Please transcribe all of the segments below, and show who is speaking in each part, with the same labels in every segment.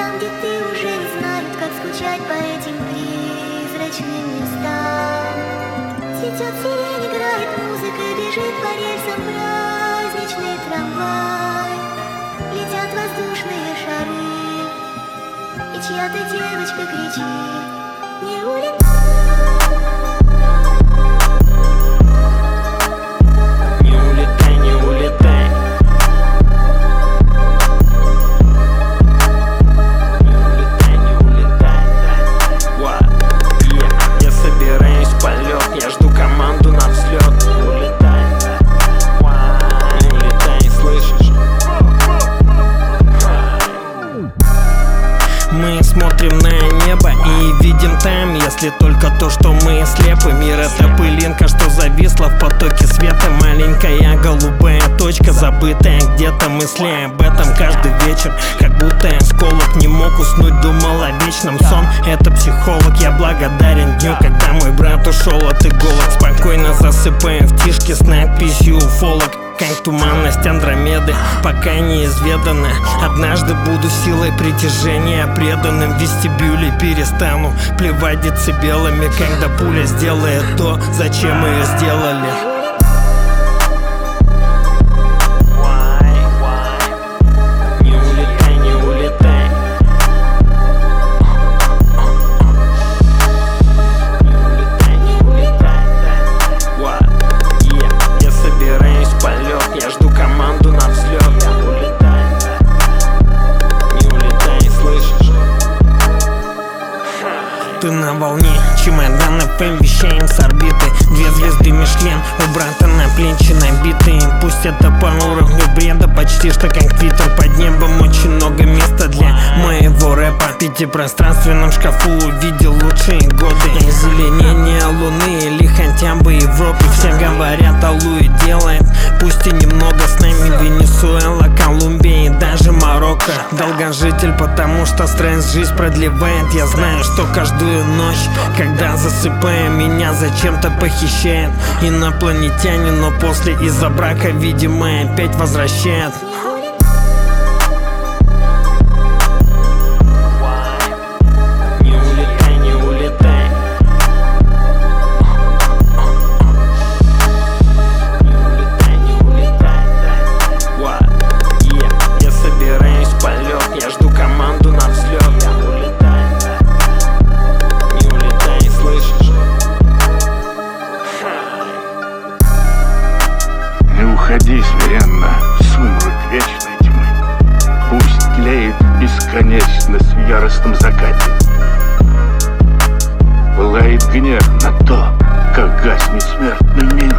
Speaker 1: там, где ты уже не знают, как скучать по этим призрачным местам. Цветет сирень, играет музыка, бежит по рельсам праздничный трамвай. Летят воздушные шары, и чья-то девочка кричит: не улетай.
Speaker 2: Мы смотрим на небо и видим там, если только то, что мы слепы. Мир — это пылинка, что зависла в потоке света. Маленькая голубая точка, забытая где-то мысли об этом каждый вечер. Как будто осколок не мог уснуть, думал о вечном. Сон — это психолог. Я благодарен дню, когда мой брат ушел от иголок. Спокойно засыпаю в тишке с надписью «Уфолог». Как туманность Андромеды, пока неизведана. Однажды буду силой притяжения преданным. В вестибюле перестану плевать децибелами, когда пуля сделает то, зачем ее сделали. Ты на волне, чемоданы вещаем с орбиты. 2 звезды Мишлен у брата на плечи набиты. Пусть это по уровню бреда, почти что как Твиттер. Под небом очень много места для моего рэпа. В 5-пространственном шкафу увидел лучшие годы. Озеленение Луны или хотя бы Европы. Все говорят, Аллуи делает, пусть и немного. С нами Венесуэла, Колумбия и даже Марокко. Долгожитель, потому что стресс жизнь продлевает. Я знаю, что каждую ночь, когда засыпаю, меня зачем-то похищает инопланетянин, но после из-за брака, видимо, опять возвращает.
Speaker 3: Уходи смиренно в сумрак вечной тьмы. Пусть тлеет бесконечность в яростном закате. Пылает гнев на то, как гаснет смертный мир.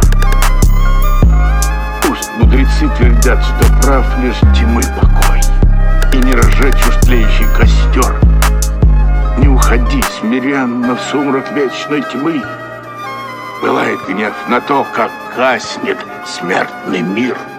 Speaker 3: Пусть мудрецы твердят, что прав лишь тьмы покой, и не разжечь уж тлеющий костер. Не уходи смиренно в сумрак вечной тьмы. Пылает гнев на то, как гаснет смертный мир.